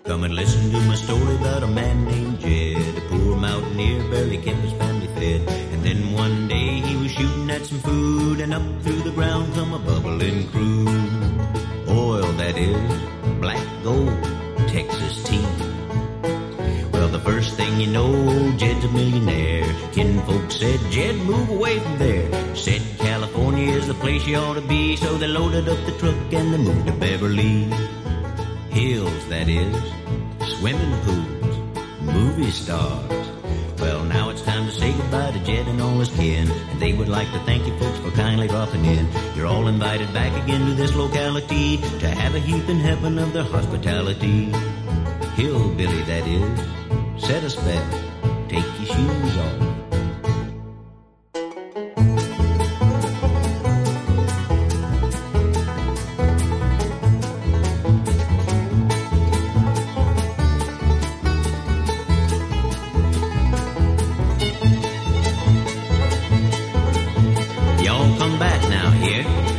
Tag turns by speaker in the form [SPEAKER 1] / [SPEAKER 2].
[SPEAKER 1] Come and listen to my story about a man named Jed, a poor mountaineer, barely kept his family fed. And then one day he was shooting at some food, and up through the ground come a bubbling crude. Oil, that is, black gold, Texas tea. Well, the first thing you know, Jed's a millionaire. Kinfolk said, Jed, move away from there. Said California is the place you ought to be, so they loaded up the truck and they moved to Beverly Hills, that is, swimming pools, movie stars. Well, now it's time to say goodbye to Jed and all his kin, and they would like to thank you folks for kindly dropping in. You're all invited back again to this locality to have a heap in heaven of their hospitality. Hillbilly, that is, set a spell, take your shoes off. Y'all come back now here.